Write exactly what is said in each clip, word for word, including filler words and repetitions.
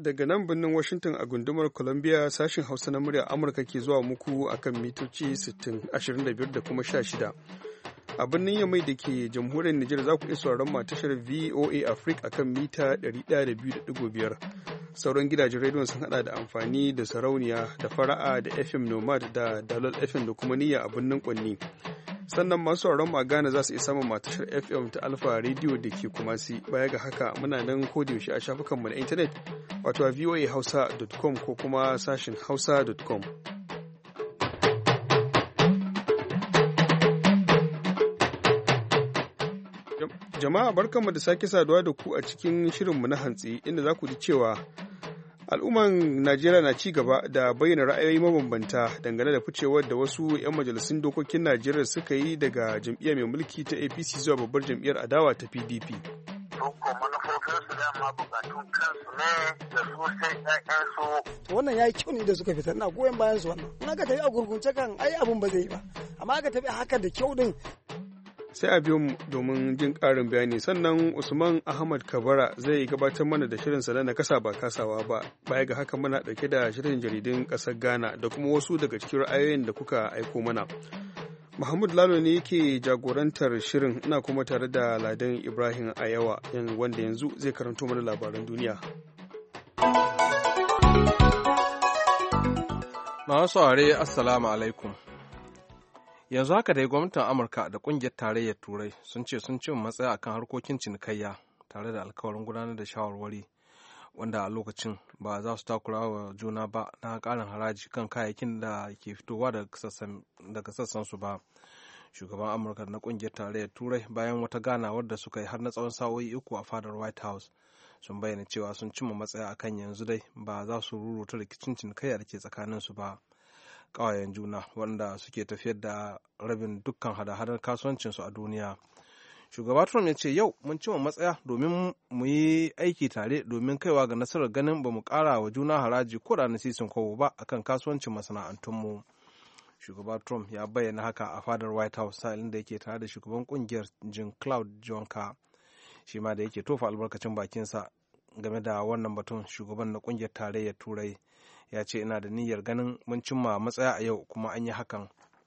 daga nan birnin Washington a gundumar Columbia sashin Hausa na murya Amurka ke zuwa muku akan mitoci sittin, ashirin da biyar da kuma sha shida. A birnin Yamai da ke jamhuriyar Nijar za ku iya sauraron ma tashar V O A Africa akan mita ɗari ɗaya da biyu da ɗigo biyar. Sauran gidajen rediyon sun hada da amfani da sarauniya da fara'a da F M Nomad da Dalol F M da kuma niyya a birnin Kwanni. Sannan masu sauraron mu a Ghana za su iya samun matashar F M ta Alpha Radio da ke Kumasi. Baya ga haka muna nan kodayaushe a shafukanmu na intanet wato a voa hausa dot com ko kuma sashin hausa dot com. Jama'a barkanmu da sake saduwa da ku a cikin shirinmu na hantsi inda za ku ji cewa al'umman Najeriya na ci gaba da bayyana ra'ayoyi mabambanta dangane da ficewar da wasu 'yan majalisun dokokin Najeriya suka yi daga jam'iyyar mai mulki ta A P C zuwa babbar jam'iyyar adawa ta P D P. Manufofinsu dama bukatun kansu ne da su sai ƴaƴansu. Wannan ya yi kyau ne da suka fitar na goyon bayan su wannan. In aka tafi a gurgunce kan ai abun ba zai yi ba. Amma aka tafi haka da kyau din. Sai a biyo mu domin jin ƙarin bayani sannan Usman Ahmad Kabara zai gabatar mana da shirinsa na nakasa ba kasawa ba. Baya ga haka muna ɗauke da shirin jaridun ƙasar Ghana da kuma wasu daga cikin ra'ayoyin da kuka aiko mana. Mahmud Lalo ne yake jagorantar shirin, ina kuma tare da Ladan Ibrahim Ayawa wanda yanzu zai karanto mana labaran duniya. Masu saurare Assalamu alaikum. Yanzu haka dai gwamnatin Amurka da kungiyar tarayyar Turai sun ce sun cin matsaya akan harkokin cinikayya tare da alkawarin gudanar da shawarwari wanda a lokacin ba za su takura wa juna ba na karin haraji kan kayayyakin da ke fitowa daga sassan su ba. Shugaban Amurka na kungiyar tarayyar Turai bayan wata ganawar da suka yi har na tsawon sa'o'i uku a fadar White House sun bayyana cewa sun cimma matsaya akan yanzu dai ba za su ruruta rikicin cinikayya da ke tsakanin su ba. Ƙawayen juna wanda suke tafiyar da rabin dukkan hada-hadar kasuwancinsu a duniya. Shugaba Trump ya ce yau mun cimma matsaya domin mu yi aiki tare domin kaiwa ga nasarar ganin ba mu ƙara wa juna haraji ko da nasisin kowo ba akan kasuwancin masana'antunmu. Shugaba Trump ya bayyana haka a fadar White House sa'ilin da yake tare da shugaban kungiyar Jean-Claude Juncker. Shi ma da yake tofa albarkacin bakinsa game da wannan batun, shugaban na kungiyar tarayyar Turai ya ce ina da niyyar ganin mun cimma matsaya a yau kuma an yi hakan.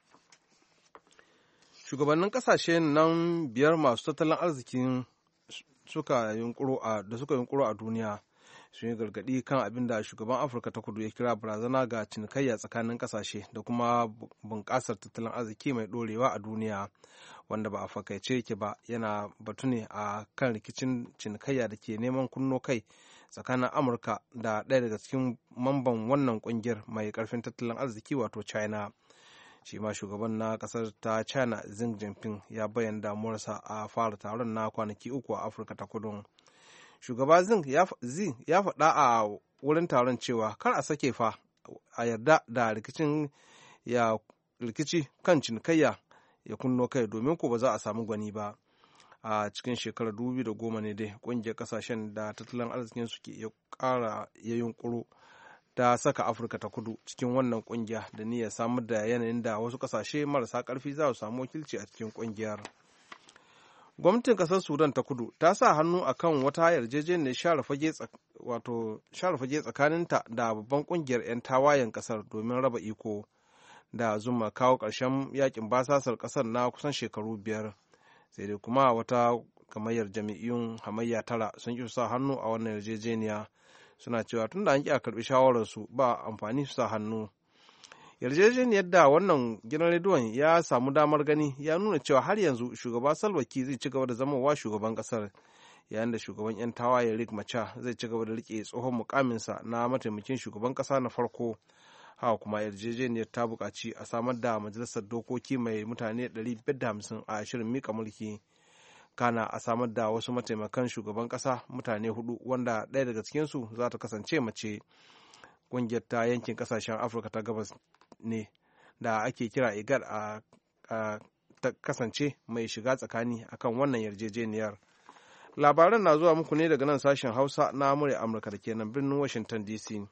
Shugabannin kasashe nan biyar masu tattalin arzikin suka yunkuro a da suka yunkuro a duniya sun yi gargadi kan abin da shugaban Afirka ta Kudu ya kira barazana ga cinikayya tsakanin kasashe da kuma bunƙasar tattalin arziki mai ɗorewa a duniya, wanda ba a fakaice yake ba, yana batu ne a kan rikicin cinikayya da ke neman kunno kai tsakanin Amurka da ɗaya daga cikin mamban wannan ƙungiyar mai ƙarfin tattalin arziki wato China. Shi ma shugaban na ƙasar ta China Xi Jinping ya bayyana damuwarsa a fara taron na kwanaki uku a Afirka ta Kudu. Shugaba Xi ya faɗa a wurin taron cewa kar a sake fa a yarda da rikicin ya rikici kan cinikayya ya kunno kai domin ko ba za a samu gwani ba. A cikin shekarar dubu biyu da goma ne dai ƙungiyar ƙasashen da tattalin arzikin su ke ya ƙara ya yunkuro ta saka Afirka ta Kudu cikin wannan ƙungiya da niyyar samar da yanayin da wasu ƙasashe marasa ƙarfi za su samu wakilci a cikin ƙungiyar. Gwamnatin ƙasar Sudan ta Kudu ta sa hannu akan wata yarjejeniyar share fage wato share fage tsakaninta da babban ƙungiyar 'yan tawayen ƙasar domin raba iko da zuma kawo ƙarshen yakin basasar ƙasar na kusan shekaru biyar. Sai dai kuma wata gamayyar jami'un hamayya tara sun ƙi sa hannu a wannan yarjejeniya, suna cewa tun da an ƙi a karɓi shawararsu ba amfani su sa hannu. Yarjejeniyar da wannan gidan rediyon ya samu damar gani ya nuna cewa har yanzu shugaba Salva Kiir zai ci gaba da zamowa shugaban ƙasar, yayin da shugaban 'yan tawaye Riek Machar zai ci gaba da riƙe tsohon mukaminsa na mataimakin shugaban ƙasa na farko. Haka kuma yarjejeniyar ta buƙaci a samar da majalisar dokoki mai mutane ɗari biyar da hamsin a shirin mika mulki, kana a samar da wasu mataimakan shugaban ƙasa mutane hudu wanda ɗaya daga cikinsu za ta kasance mace. Ƙungiyar ta yankin ƙasashen Afirka ta gabas ne da ake kira IGAD a ta kasance mai shiga tsakani akan wannan yarjejeniyar. Labaran na zuwa muku ne daga nan sashen Hausa na murya Amurka da ke nan birnin Washington D C.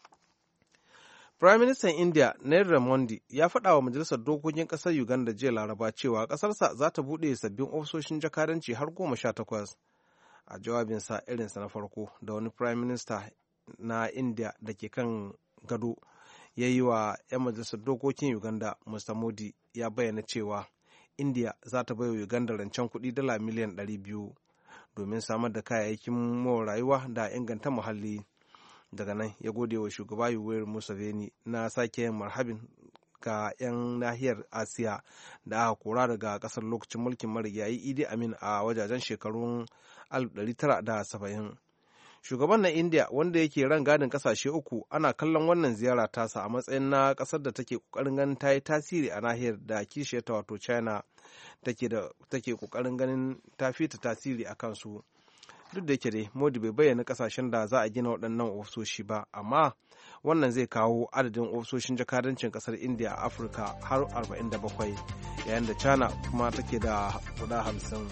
Prime Minister India Narendra Modi ya faɗa wa Majalisar Dokokin ƙasar Uganda jiya Laraba cewa ƙasarsa za ta buɗe sabbin ofisoshin jakadanci har goma sha takwas. A jawabinsa irinsa na farko da wani Prime Minister na India da ke kan gado ya yi wa 'yan majalisar dokokin Uganda, Mister Modi ya bayyana cewa India za ta bai wa Uganda rancen kuɗi dala miliyan ɗari biyu domin samar da kayayyakin more rayuwa da inganta muhalli. Daga nan ya gode wa shugaba Yoweri Museveni na sake yin marhabin ga 'yan nahiyar Asiya da aka kora daga kasar lokacin mulkin marigayi Idi Amin a wajajen shekarun alif ɗari tara da saba'in. Shugaban na India wanda yake ran gadin kasashe uku ana kallon wannan ziyara tasa a matsayin na kasar da take kokarin ganin ta yi tasiri a nahiyar da kishiyarta wato China take da take kokarin ganin ta fita tasiri a kansu. Duk da yake dai Modi bai bayyana kasashen da za a gina waɗannan ofisoshi ba, amma wannan zai kawo adadin ofisoshin jakadancin kasar India a Afirka har arba'in da bakwai, yayin da China kuma take da guda hamsin.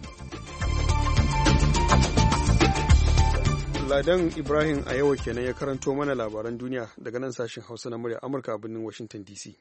Ladan Ibrahim a yau kenan ya karanto mana labaran duniya daga nan sashen Hausa na murya Amurka a birnin Washington D C.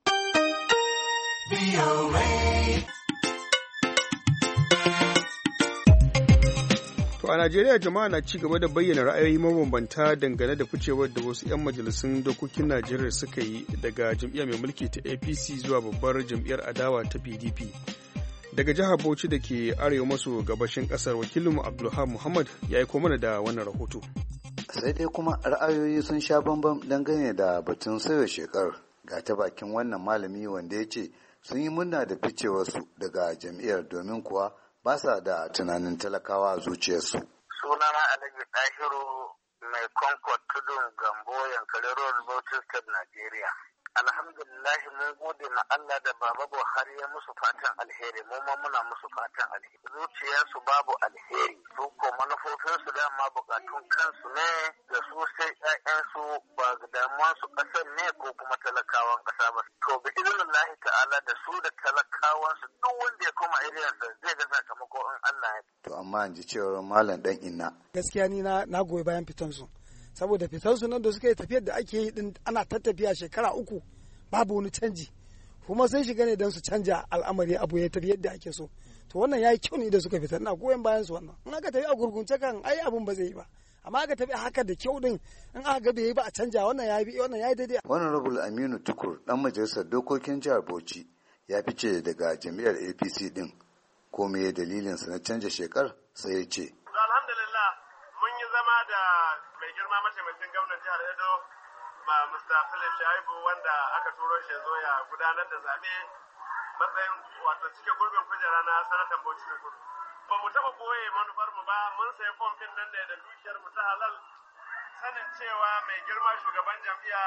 To a Najeriya jama'a na ci gaba da bayyana ra'ayoyi mabambanta dangane da ficewar da wasu 'yan majalisun dokokin Najeriya suka yi daga jam'iyya mai mulki ta A P C zuwa babbar jam'iyyar adawa ta P D P. Daga jihar Bauchi da ke arewa maso gabashin kasar, wakilinmu Abdulhamid Muhammad ya yi mana da wannan rahoto. Sai dai kuma ra'ayoyi sun sha bambam dangane da batun sauya shekar, ga ta bakin wannan malami wanda ya ce sun yi murna da ficewarsu daga jam'iyyar domin kuwa ba sa da tunanin talakawa a zuciyarsu. Sunana Alhaji Dahiru mai Concord Tudun Gambo Yankari Road Bauchi State Nigeria. Alhamdulillahi mun gode na Allah da Baba Buhari ya musu fatan alheri, mu ma muna musu fatan alheri. Zuciyarsu babu alheri, su ko manufofinsu dama bukatun kansu ne da su sai ƴaƴansu ba damuwan su ƙasar ne ko kuma talakawan ƙasa ba. To bi iznillahi ta'ala da su da talakawan su duk wanda ya koma iriyarsa zai ga sakamako in Allah ya. To amma an ji cewar malam dan inna. Gaskiya ni na na goyi bayan fitansu. Saboda fitansu nan da suka yi tafiyar da ake yi din ana tattafiya shekara uku babu wani canji, kuma sun shiga ne don su canja al'amari abu ya tafi yadda ake so. To wannan ya yi kyau ne da suka fitar, na goyon bayan su wannan. In aka tafi a gurgunce kan ai abun ba zai yi ba, amma aka tafi haka da kyau din in aka ga bai yi ba a canja, wannan ya yi wannan ya yi daidai. Wannan Honorable Aminu Tukur dan majalisar dokokin jihar Bauchi ya fice daga jami'ar A P C din. Ko me dalilin sa na canja shekar sai ya ce. Alhamdulillah mun yi zama da mai girma mataimakin gwamnan jihar Edo ma Mister Philip Shaibu wanda aka turo shi zo ya gudanar da zaɓe matsayin wato cike gurbin kujera na sanatan Bauchi ta Kudu. Ba mu taɓa boye manufar mu ba, mun sayi fom ɗin nan ne da dukiyar mu ta halal, sanin cewa mai girma shugaban jam'iyya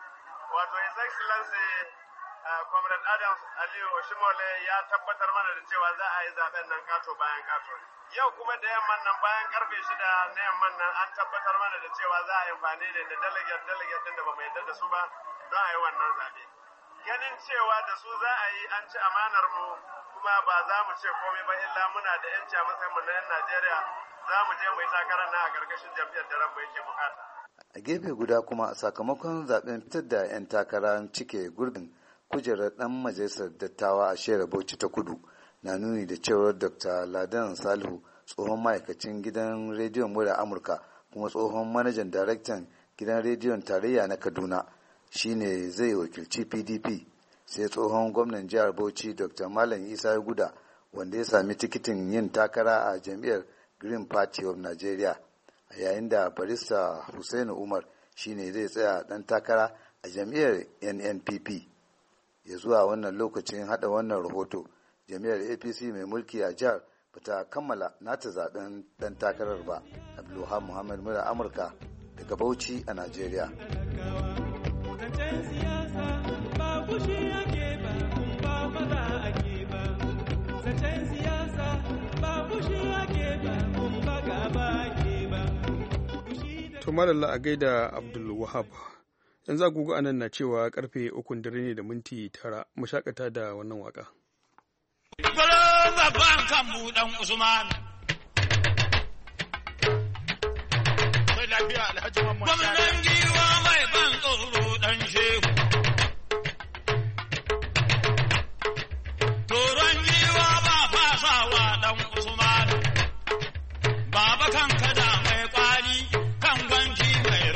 wato His Excellency Comrade Adams Aliyu Oshimole ya tabbatar mana da cewa za a yi zaɓen nan kato bayan kato. Yau kuma da yamman nan bayan karfe shida na yamman nan an tabbatar mana da cewa za a yi amfani da delegate delegate din da ba mu yarda da su ba don a yi wannan zaɓe. Ganin cewa da su za a yi an ci amanar mu kuma ba za mu ce komai ba illa muna da yanci a matsayin mu na 'yan Najeriya, za mu je mu yi takarar na a ƙarƙashin jam'iyyar da ranmu yake bukata. A gefe guda kuma sakamakon zaɓen fitar da 'yan takara cike gurbin kujerar ɗan majalisar dattawa a shera Bauchi ta Kudu na nuni da cewar Doctor Ladan Salihu, tsohon ma'aikacin gidan rediyon murya Amurka kuma tsohon manajan daraktan gidan rediyon tarayya na Kaduna, shine zai wakilci P D P, sai tsohon gwamnan jihar Bauchi Doctor Malam Isa Guda wanda ya sami tikitin yin takara a jam'iyyar Green Party of Nigeria, a yayin da barista Hussainu Umar shine zai tsaya ɗan takara a jam'iyyar N N P P. Ya zuwa wannan lokacin hada wannan rahoto, jami'ar A P C mai mulki a jihar bata kammala nata zaben dan takarar ba. Abdulhamid Muhammad mura Amurka daga Bauchi a Najeriya. To madalla a gaida Abdul Wahab. Yanzu agogo anan na cewa karfe ukun dare ne da minti tara, mu shakata da wannan waka. Babban kan buɗan Usman. Gwamnan giwa mai ban tsoro ɗan shehu. Toron giwa ba fasawa ɗan Usman. Baba kan kada mai kwari kan ganki mai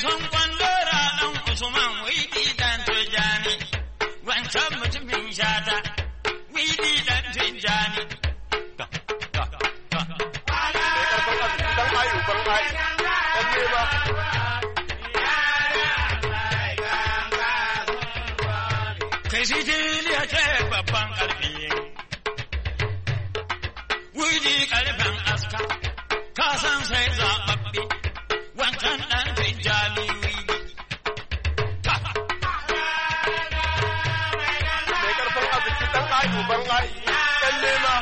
son kwandora ɗan Usman widi dan tijani, wancan mutumin shata widi dan tijani. Kai shi jiliya ce babban ƙarfi, widi ƙarfin aska, ka san sai zaɓaɓɓe, wancan ɗan tijjani widi. Mai ƙarfin arziki ɗan ayu ban ayi, ɗan nema.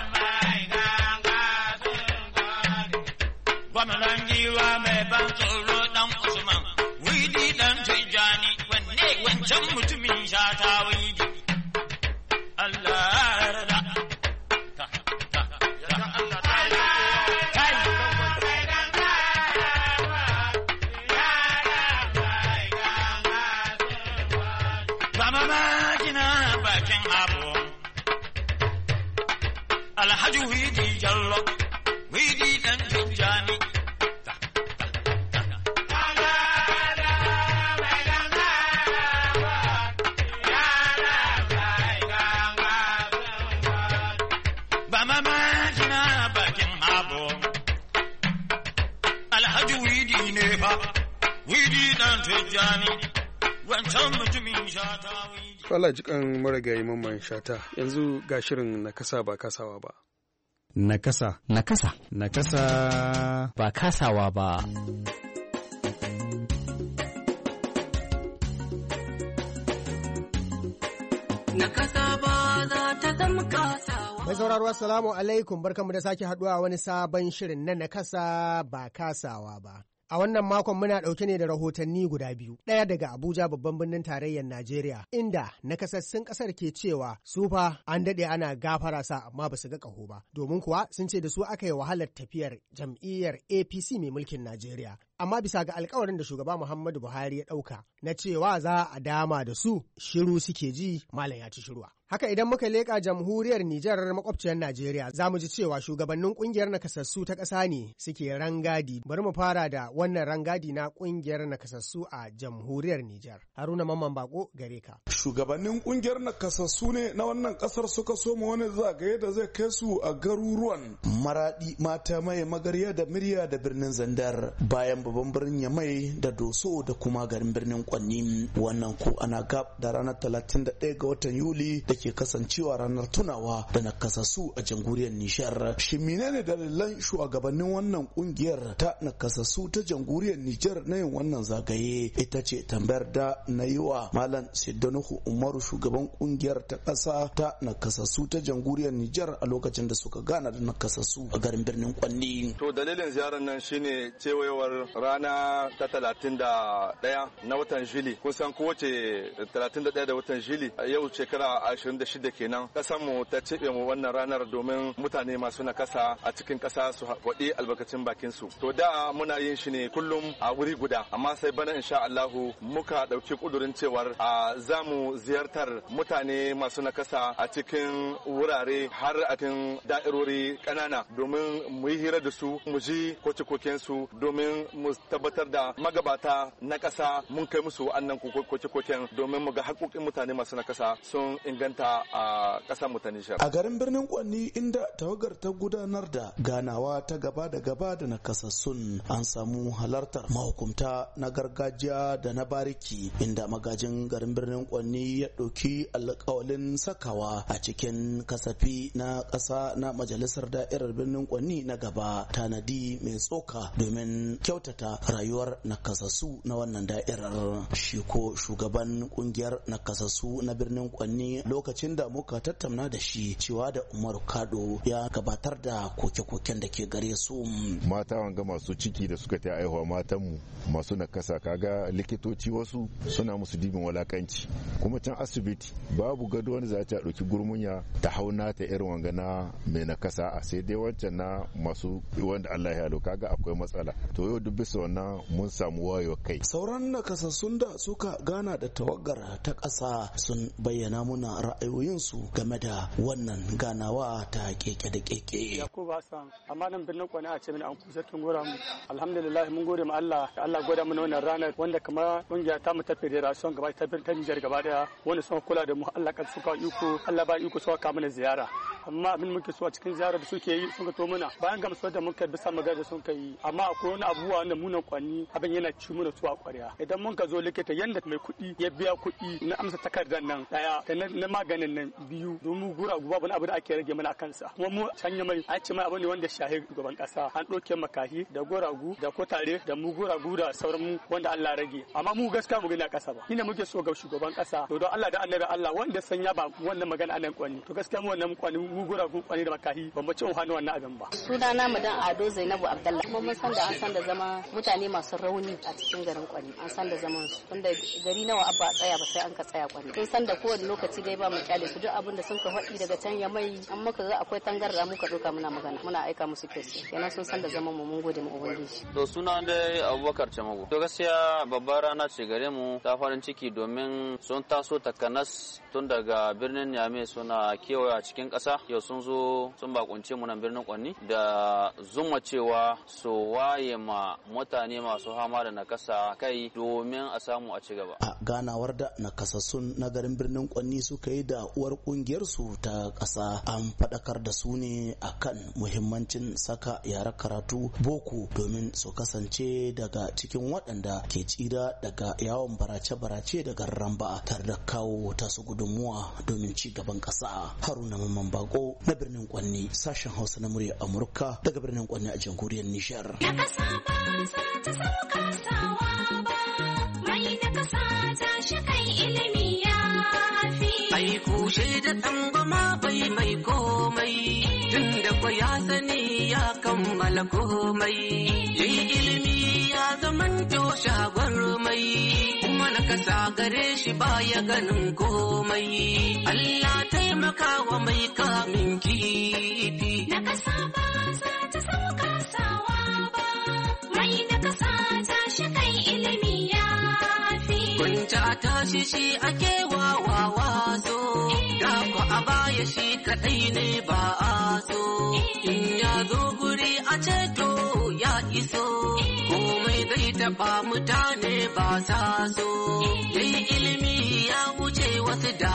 Gwamnan giwa mai ban tsoro ɗan Usman, widi ɗan tijjani, wanne wancan mutumin shata widi. Allah ya rada. Alhaji widi jallo, widi dan tijjani. Ba mamaki na bakin abu. Alhaji widi ne fa, widi dan tijjani. Wancan mutumin shata widi. Allah jikan marigayi mamman shata, yanzu ga shirin na kasa ba kasawa ba. Nakasa. Nakasa. Nakasa. Ba kasawa ba. Nakasa ba za ta zama kasawa. Mai sauraro assalamu alaikum, barkanmu da sake haduwa wani sabon shirin na nakasa ba kasawa ba. A wannan makon muna ɗauke ne da rahotanni guda biyu, ɗaya daga Abuja babban birnin tarayyar Najeriya, inda nakasassun ƙasar ke cewa su fa an daɗe ana gafara sa amma ba su ga ƙaho ba, domin kuwa sun ce da su aka yi wahalar tafiyar jam'iyyar A P C mai mulkin Najeriya. Amma bisa ga alkawarin da shugaba Muhammadu Buhari ya ɗauka na cewa za a dama da su, shiru suke ji malam ya ci shiruwa. Haka idan muka leƙa jamhuriyar Nijar makwabciyar Najeriya za mu ji cewa shugabannin ƙungiyar nakasassu ta ƙasa ne suke rangadi. Bari mu fara da wannan rangadi na ƙungiyar nakasassu a jamhuriyar Nijar. Haruna Mamman Bako gare ka. Shugabannin ƙungiyar nakasassu ne na wannan ƙasar suka soma wani zagaye da zai kai su a garuruwan Maradi, Mata Mai, Magarya da Mirya da birnin Zandar, bayan babban birnin Yamai da Doso da kuma garin birnin Kwanni. Wannan ko ana gab da ranar talatin da ɗaya ga watan Yuli da ke kasancewa ranar tunawa da nakasassu a jamhuriyar Nijar. Shi menene dalilan shugabannin wannan kungiyar ta nakasassu ta jamhuriyar Nijar na yin wannan zagaye? Ita ce tambayar da na yi wa Malam Siddanuhu Umaru, shugaban kungiyar ta ƙasa ta nakasassu ta jamhuriyar Nijar, a lokacin da suka gana da nakasassu a garin birnin Kwanni. To dalilin ziyarar nan shine cewayewar rana ta talatin da ɗaya na watan Juli. Kun san kowace talatin da ɗaya da watan Juli yau shekara ashirin da shida kenan kasan mu ta cebe mu wannan ranar domin mutane masu nakasa a cikin kasa su faɗi albarkacin bakin su. To da muna yin shi ne kullum a wuri guda, amma sai bana insha Allahu muka dauki kudurin cewar a zamu ziyartar mutane masu nakasa a cikin wurare har a cikin da'irori kanana domin mu yi hira da su, mu ji koke-koken su, domin mu tabbatar da magabata na kasa mun kai musu wannan koke-koken domin mu ga haƙoƙin mutane masu nakasa sun inganta a ƙasar mu ta Nijar. A garin birnin Kwanni, inda tawagar ta gudanar da ganawa ta gaba da gaba da nakasassun, an samu halartar mahukumta na gargajiya da na bariki, inda magajin garin birnin Kwanni ya ɗauki alƙawalin sakawa a cikin kasafi na ƙasa na majalisar da'irar birnin Kwanni na gaba tanadi mai tsoka domin kyautata rayuwar nakasassu na wannan da'irar. Shi ko shugaban kungiyar nakasassu na birnin Kwanni, lokacin da muka tattauna da shi, cewa da Umaru Kado, ya gabatar da koke-koken da ke gare su. Mata wanga masu ciki da suka ta aihuwa, matanmu masu nakasa, kaga likitoci wasu suna musu dibin walakanci, kuma can asibiti babu gado wanda za ta ɗauki gurmunya ta hauna ta irin wanga na mai nakasa, a sai dai wancan na masu wanda Allah ya halo, kaga akwai matsala. To yau duk bisa wannan mun samu wayo kai. Sauran nakasassun da suka gana da tawagar ta ƙasa sun bayyana muna ra'ayoyinsu game da wannan ganawa ta keke da keke. Yakubu Hassan, amma nan birnin Kwana a ce mini an kusa tun gora mu. Alhamdulillah mun gode ma Allah, Allah goda mana wannan ranar wanda kamar kungiya ta mu ta federation gaba ta ta Niger gaba daya wanda sun kula da mu Allah kan suka iko, Allah ba iko suka ka mana ziyara. Amma abin muke so a cikin ziyarar da suke yi sun ga to muna bayan gamsuwar da muka bisa magana da sun kai amma akwai wani abubuwa wanda munan Kwani abin yana ci muna su a ƙwarya. Idan mun ka zo likita yanda mai kuɗi ya biya kuɗi na amsa takardar nan daya da na maganin nan biyu domin gura guba wani abu da ake rage mana kansa. Kuma mu canya mai a ce mai abu ne wanda shahi gaban ƙasa an ɗauke makahi da goragu da kotare da mu goragu da sauran mu wanda Allah rage amma mu gaskiya mu gani a ƙasa ba. Ina muke so ga shugaban ƙasa to don Allah da annabi Allah wanda sanya ba wannan magana anan Kwani to gaskiya mu wannan Kwani mu goragu Kwani da makahi ban mu ci hannu wannan abin ba. Sunana madan Ado Zainabu Abdullah kuma mun san da an san da zama mutane masu rauni a cikin garin Kwani an san da zaman su tunda gari nawa abba a tsaya ba sai an ka tsaya Kwani sun san da kowane lokaci dai ba mu kyale su duk abin da sun ka faɗi daga can ya mai an muka ga akwai tangarda muka ɗauka muna magana muna aika musu kesi kenan sun san da zaman mu mun gode mu ubangiji. To suna dai Abubakar Chamago to gaskiya babbar rana ce gare mu ta farin ciki domin sun taso takanas tun daga birnin Niamey suna kewaya cikin ƙasa yau sun zo sun bakunce mu nan birnin Kwani da zuma cewa su waye ma mutane masu hama da nakasa kai domin a samu a ci gaba. A ganawar da nakasassun na garin birnin Kwani suka yi da uwar kungiyar su ta ƙasa an faɗakar da su ne akan muhimmancin saka yara karatu boko domin su kasance daga cikin waɗanda ke tsira daga yawon barace-barace daga ramba tare da kawo tasu gudunmuwa domin ci gaban ƙasa. Haruna Mamman Bako na birnin Kwani sashen Hausa na murya Amurka daga birnin Kwani a jamhuriyar Nijar. Ai kushe da tsangwama bai mai komai tun da kwa ya sani ya kammala komai yayi ilimi ya zaman to shagwar mai kuma na kasa gare shi baya ganin komai Allah taimaka wa mai kamin kifi na kasa ba za ta sauka sawa ba mai na kasa ta shi kai ilimi ya fi kunta ta shi shi ake wawawa so da ku a baya shi kadai ne ba a so in ya zo guri a ceto ya iso komai zai taba mutane ba sa so yayi ilimi ya wuce wasu da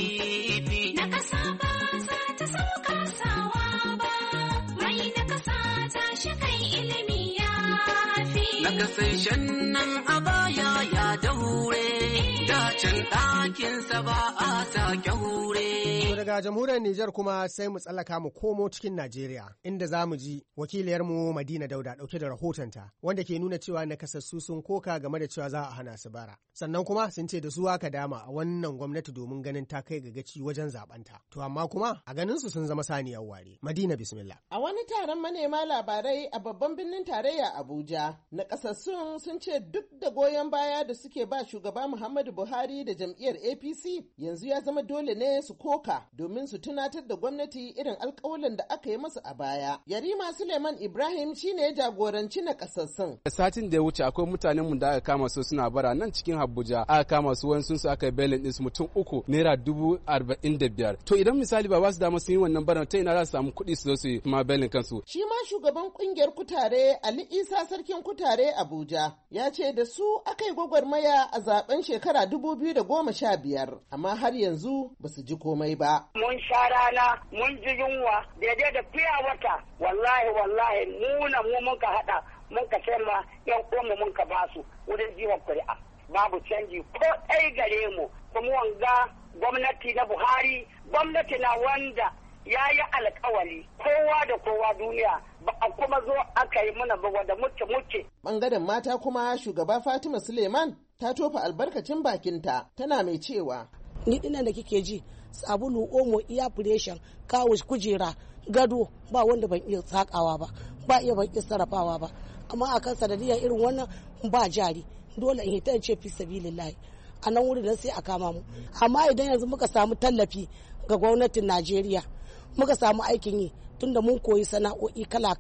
fifi na kasa ba za ta sauka sawa ba mai na kasa ta shi kai ilimi ya fi na kasashen nan a baya ya daure da can ɗakinsa ba a sake hure. Daga jamhuriyar Nijar kuma sai mu tsallaka mu komo cikin Najeriya inda za mu ji wakiliyarmu Madina Dauda ɗauke da rahotonta wanda ke nuna cewa nakasassu sun koka game da cewa za a hana su bara. Sannan kuma sun ce da su aka dama a wannan gwamnati domin ganin ta kai ga gaci wajen zabanta. To amma kuma a ganin su sun zama saniyar ware. Madina bismillah. A wani taron manema labarai a babban birnin tarayya Abuja, nakasassun sun ce duk da goyon baya da suke ba shugaba Muhammadu Buhari da jam'iyyar A P C yanzu ya zama dole ne su koka domin su tunatar da gwamnati irin alƙawalin da aka yi masa a baya. Yarima Suleiman Ibrahim shine ya jagoranci nakasassun. Satin da ya wuce akwai mutanen mu da aka kama su suna bara nan cikin Abuja aka kama su wani sun su aka yi belin ɗinsu mutum uku naira dubu arba'in da biyar. To idan misali ba ba su dama sun yi wannan bara ta ina za su samu kuɗi su zo su yi ma belin kansu. Shi ma shugaban ƙungiyar kutare Ali Isa sarkin kutare Abuja ya ce da su aka yi gwagwarmaya a zaben shekara dubu biyu da goma sha biyar amma har yanzu ba su ji komai ba. Mun sha rana, mun ji yunwa, daidai da fiya wata, wallahi wallahi muna mu mun ka haɗa, mun ka sai ma yan uwanmu mun ka basu wurin jiwon kuri'a. Babu canji ko ɗai gare mu, kuma wanga gwamnati na Buhari, gwamnati na wanda ya yi alkawali kowa da kowa duniya ba a kuma zo aka yi mana ba wanda muke muke. Bangaren mata kuma shugaba Fatima Suleiman ta tofa albarkacin bakinta tana mai cewa. Ni dinan da kike ji sabulu omo iya fureshen kawo kujera gado ba wanda ban iya sakawa ba ba iya ban iya sarrafawa ba amma akan sanadiyar irin wannan ba jari dole in hita in ce fi sabilillahi a nan wurin sai a kama mu amma idan yanzu muka samu tallafi ga gwamnatin Najeriya muka samu aikin yi tunda mun koyi sana'o'i kala-kala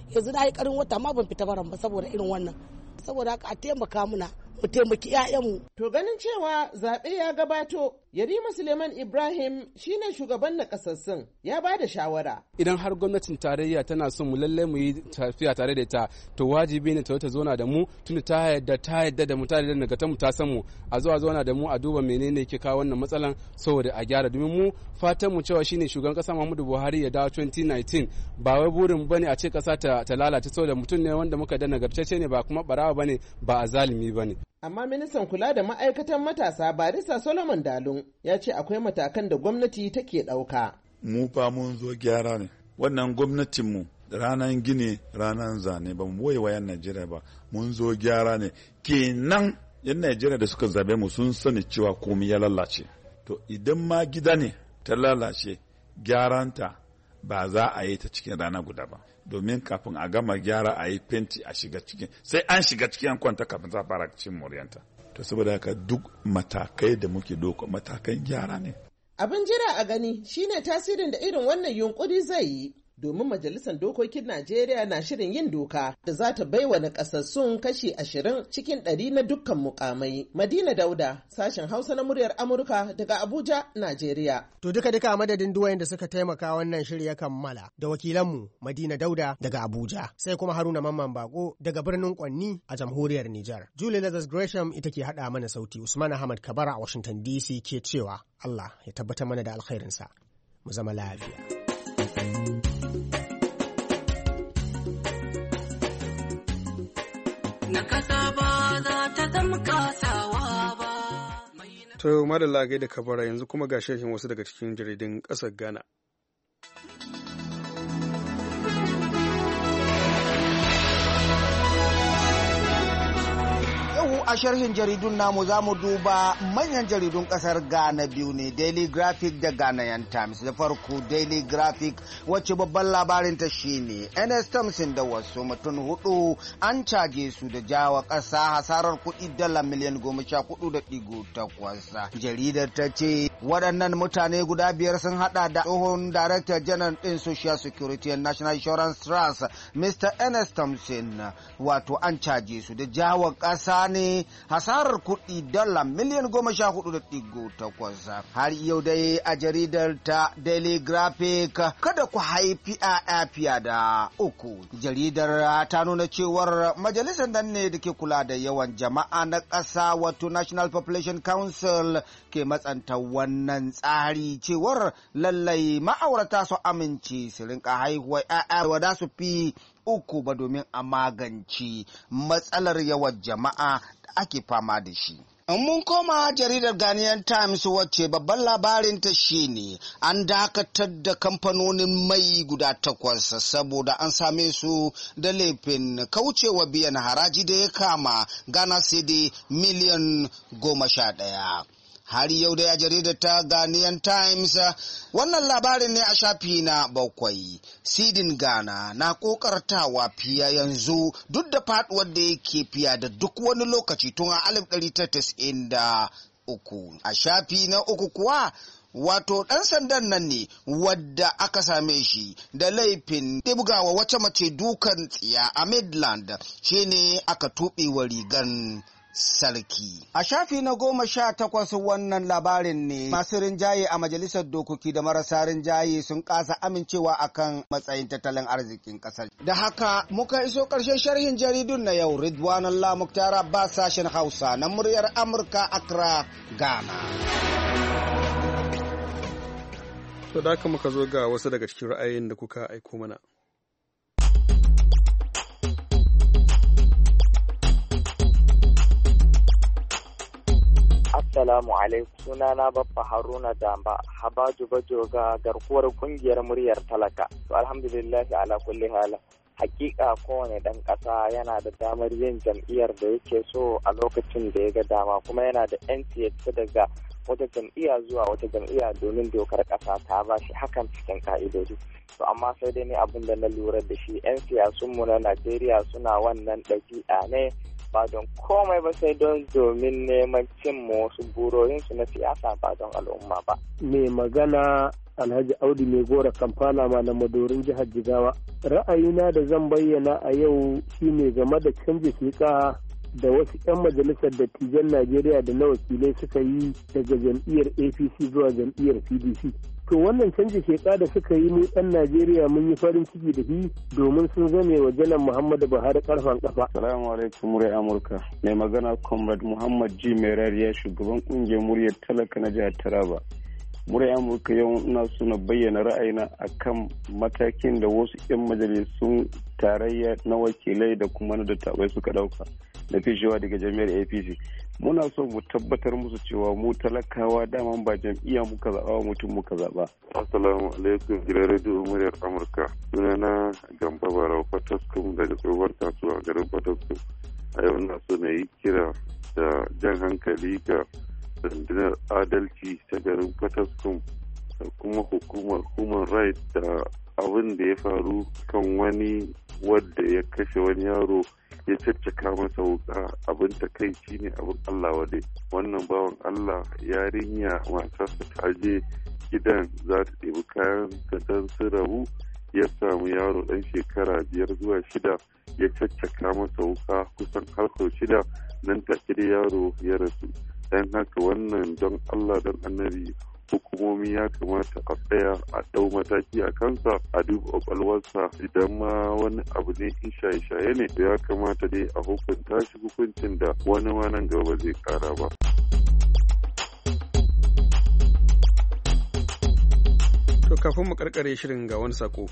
yanzu na yi karin wata ma ban fita baran ba saboda irin wannan saboda haka a taimaka muna mu taimaki 'ya'yanmu. To ganin cewa zaɓe ya gabato, Yarima Suleiman Ibrahim shine shugaban nakasassun ya ba da shawara. Idan har gwamnatin tarayya tana son mu lalle mu yi tafiya tare da ita, to wajibi ne ta ta zauna da mu tunda ta yadda ta yadda da mu ta yadda daga ta mu ta san mu a zuwa zauna da mu a duba menene ke kawo wannan matsalan saboda a gyara domin mu fatan mu cewa shine shugaban kasa Muhammadu Buhari ya dawo twenty nineteen ba wai burin bane a ce kasa ta, ta lalace saboda mutum ne wanda muka da nagartacce ne ba kuma barawa bane ba a zalimi bane. Amma ministan kula da ma'aikatan matasa Barista Solomon Dalun ya ce akwai matakan da gwamnati take ɗauka. Mu fa mun zo gyara ne. Wannan gwamnatinmu ranar gini ranar zane ba mu waye wayan Najeriya ba mun zo gyara ne. Kenan yan Najeriya da suka zabe mu sun sani cewa komai ya lalace. To idan ma gida ne ta lalace gyaranta ba za a yi ta cikin rana guda ba. Domin kafin a gama gyara a yi fenti a shiga cikin sai an shiga cikin kwanta kafin za a fara cin moriyanta. To saboda haka duk matakai da muke doko matakan gyara ne. Abin jira a gani shine tasirin da irin wannan yunkuri zai yi. Domin Majalisar Dokokin Najeriya na shirin yin doka da za ta baiwa nakasassun kashi ashirin cikin ɗari na dukkan mukamai. Madina Dauda, sashen Hausa na muryar Amurka daga Abuja, Najeriya. To duka duka madadin duwayen da suka taimaka wannan shiri ya kammala da wakilanmu Madina Dauda daga Abuja, sai kuma Haruna Mamman Bako daga birnin Kwanni a jamhuriyar Nijar. Julie Lazarus Gresham ita ke haɗa mana sauti. Usman Ahmad Kabara a Washington D C ke cewa Allah ya tabbatar mana da alkhairinsa. Mu zama lafiya. Na kasa ba za ta zama kasawa ba. To madalla gaida kabara yanzu kuma ga sharhin wasu daga cikin jaridun ƙasar Ghana. A sharhin jaridun namu za mu duba manyan jaridun kasar Ghana biyu ne, Daily Graphic da Ghanaian Times. Da farko Daily Graphic wacce babban labarinta shine Ernest Thompson da wasu mutum hudu an caje su da jawa ƙasa hasarar kuɗi dala miliyan goma sha hudu da ɗigo takwas. Jaridar ta ce waɗannan mutane guda biyar sun hada da tsohon Director General ɗin Social Security and National Insurance Trust Mister Ernest Thompson, wato an caje su da jawa ƙasa ne hasarar kuɗi dala miliyan goma sha hudu da ɗigo takwas. Har yau dai a jaridar ta Daily Graphic kada ku haifi a fiya da uku. Jaridar ta nuna cewar majalisar nan ne da ke kula da yawan jama'a na ƙasa wato National Population Council ke matsanta wannan tsari cewar lallai ma'aurata su amince su rinka haihuwa ƴaƴa wada su fi uku ba domin a magance matsalar yawan jama'a da ake fama da shi. Mun koma jaridar Ghanaian Times wacce babban labarinta shine an dakatar da kamfanonin mai guda takwas saboda an same su da laifin kaucewa biyan haraji da ya kama Ghana cedi miliyan goma sha ɗaya. Har yau da ya jaridar ta Ghanaian Times wannan labarin ne a shafi na bakwai. Sidin Ghana na kokartawa fiya yanzu duk da faduwar da yake fiya da duk wani lokaci tun a alif ɗari tara da tis'in da uku. A shafi na uku kuwa wato ɗan sandan nan ne wadda aka same shi da laifin ɗibgawa wata mace dukan tsiya a Midland shine aka tuɓe wa rigan sarki. A shafi na goma sha takwas wannan labarin ne masu rinjaye a majalisar dokoki da marasa rinjaye sun kasa amincewa akan matsayin tattalin arzikin kasar. Da haka muka iso ƙarshen sharhin jaridun na yau. Ridwanullah Muktar Abbas, sashen Hausa na muryar Amurka, Accra, Ghana. To da haka muka zo ga wasu daga cikin ra'ayoyin da kuka aiko mana. Assalamu alaikum, sunana Baffa Haruna Damba, Habaju Bajoga, garkuwar kungiyar muryar talaka. To alhamdulillah ala kulli hala. Hakika kowane dan kasa yana da damar yin jam'iyyar da yake so a lokacin da ya ga dama, kuma yana da yanci ya fita daga wata jam'iyya zuwa wata jam'iyya domin dokar kasa ta ba shi hakan cikin ka'idoji. To amma sai dai ne abin da na lura da shi 'yan siyasunmu na Najeriya suna wannan ɗabi'a ne ba don komai ba sai don domin neman cin wasu burorinsu na siyasa ba don al'umma ba. Mai magana Alhaji Audu Mai Gora Kamfana Malam Madorin jihar Jigawa. Ra'ayina da zan bayyana a yau shine game da canji sheka da wasu 'yan majalisar dattijan Najeriya da na wakilai suka yi daga jam'iyyar A P C zuwa jam'iyyar P D C. To wannan canji sheka da suka yi mu ɗan Najeriya mun yi farin ciki da shi domin sun zame wa janar Muhammadu Buhari karfan kafa. Salamu alaikum murai Amurka. Mai magana Comrade Muhammad G. Merariya shugaban kungiyar muryar talaka na jihar Taraba. Murai Amurka yau ina so na bayyana ra'ayina akan matakin da wasu 'yan majalisun tarayya na wakilai da kuma na dattabai suka dauka da fishewa daga jami'ar A P C. Muna so mu tabbatar musu cewa mu talakawa daman ba jam'iyya muka zaɓa mutum muka zaɓa. Assalamu alaikum gidan rediyo muryar Amurka. Sunana Gamba Barau Fataskum daga tsohuwar kasuwa garin Fataskum. A yau ina so na yi kira da jan hankali ga rundunar adalci ta garin Fataskum da kuma hukumar human rights da abin da ya faru kan wani wadda ya kashe wani yaro ya caccaka masa wuka. Abin takaici ne, abin Allah wade. Wannan bawan Allah yarinya matarsa ta je gidan za ta ɗebi kayan ta dan su rabu, ya samu yaro ɗan shekara biyar zuwa shida ya caccaka masa wuka kusan har sau shida, nan take da yaro ya rasu. Dan haka wannan don Allah don annabi hukumomi ya kamata a tsaya a ɗau mataki a kansa, a duba ƙwaƙwalwarsa. Idan ma wani abu ne in shaye-shaye ne ya kamata dai a hukunta shi hukuncin da wani ma nan gaba zai ƙara ba. To kafin mu karkare shirin ga wani sako.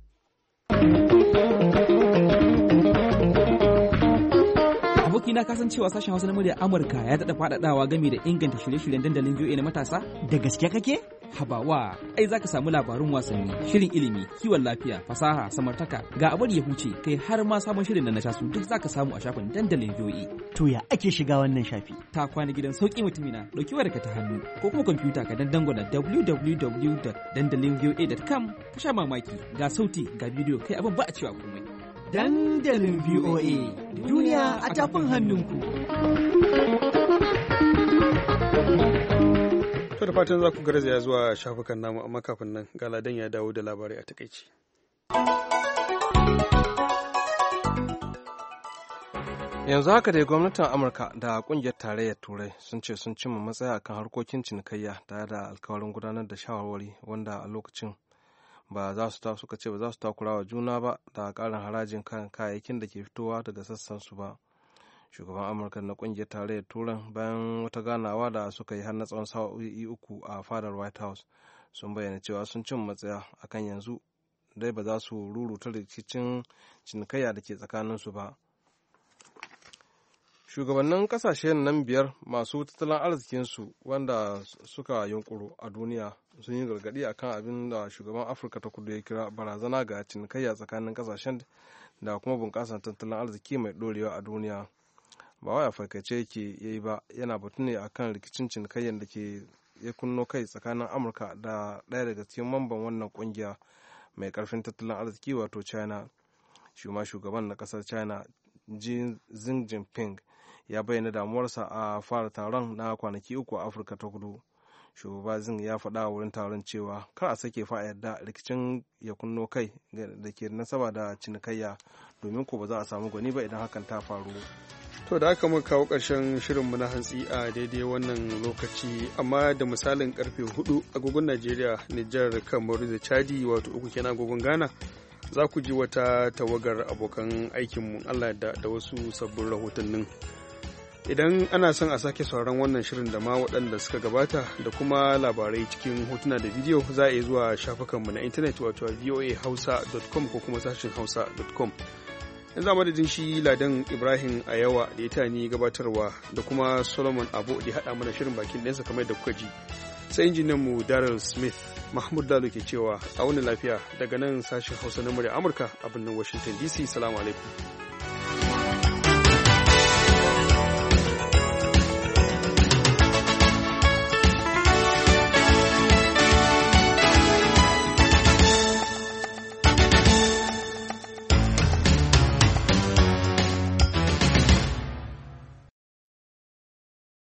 abokina ka san cewa sashen Hausa na murya Amurka ya daɗa faɗaɗawa game da inganta shirye-shiryen dandalin V O A na matasa? Da gaske kake? Habawa, ai zaka samu labarun wasanni, shirin ilimi, kiwon lafiya, fasaha, samartaka, ga abar ya huce, kai har ma sabon shirin da na tasu duk zaka samu a shafin dandalin V O A. To ya ake shiga wannan shafi? Ta kwana gidan sauki mutumina, dauki wayarka ta hannu ko kuma kwamfuta ka dan dangwala w w w dot dandalin voa dot com ka sha mamaki, ga sauti, ga bidiyo, kai abin ba a cewa komai. Dandalin V O A, duniya a tafin hannunku. To da fatan za ku garzaya zuwa shafukan namu, amma kafin nan ga Ladan ya dawo da labarai a takaici. Yanzu haka dai gwamnatin Amurka da kungiyar tarayyar Turai sun ce sun cimma matsaya kan harkokin cinikayya tare da alkawarin gudanar da shawarwari wanda a lokacin ba za su ta suka ce ba za su takura wa juna ba da karin harajin kan kayayyakin da ke fitowa daga sassan su ba. Shugaban Amurka na kungiyar tarayyar Turan bayan wata ganawa da suka yi har na tsawon sa'o'i uku a fadar White House sun bayyana cewa sun cin matsaya akan yanzu dai ba za su ruruta rikicin cinikayya da ke tsakanin su ba. Shugabannin kasashen nan biyar masu tattalin arzikinsu wanda suka yunkuru a duniya sun yi gargaɗi akan abin da shugaban Afirka ta kudu ya kira barazana ga cinikayya tsakanin kasashen da kuma bunƙasar tattalin arziki mai ɗorewa a duniya. Ba wai a farkace yake yayi ba, yana batu ne akan rikicin cinikayyar da ke ya kunno kai tsakanin Amurka da ɗaya daga cikin mamban wannan ƙungiya mai ƙarfin tattalin arziki wato China. Shuma shugaban na ƙasar China Xi Jinping ya bayyana damuwarsa a fara taron na kwanaki uku a Afirka ta kudu. Shugaba Xi ya faɗa a wurin taron cewa kar a sake fa yarda rikicin ya kunno kai da ke nasaba da cinikayya, domin ko ba za a samu gwani ba idan hakan ta faru. To da aka muka kawo ƙarshen shirinmu na hantsi a daidai wannan lokaci, amma da misalin karfe hudu agogon Najeriya, Nijar, Kamaru da Chadi wato uku kenan agogon Ghana, za ku ji wata tawagar abokan aikinmu Allah da, da wasu sabbin rahotannin. Idan ana son a sake sauran wannan shirin da ma waɗanda suka gabata da kuma labarai cikin hotuna da bidiyo, za a iya zuwa shafukanmu na intanet wato voa hausa dot com ko kuma sashin hausa dot com. yanzu a madadin shi Ladan Ibrahim Ayawa da ya tani gabatarwa da kuma Solomon Abu da ya haɗa mana shirin bakin ɗansa kamar da kuka ji, sai injiniyanmu Daryl Smith. Mahmud Lalo ke cewa a wani lafiya daga nan sashen Hausa na murya Amurka a birnin Washington D C. Salamu alaikum.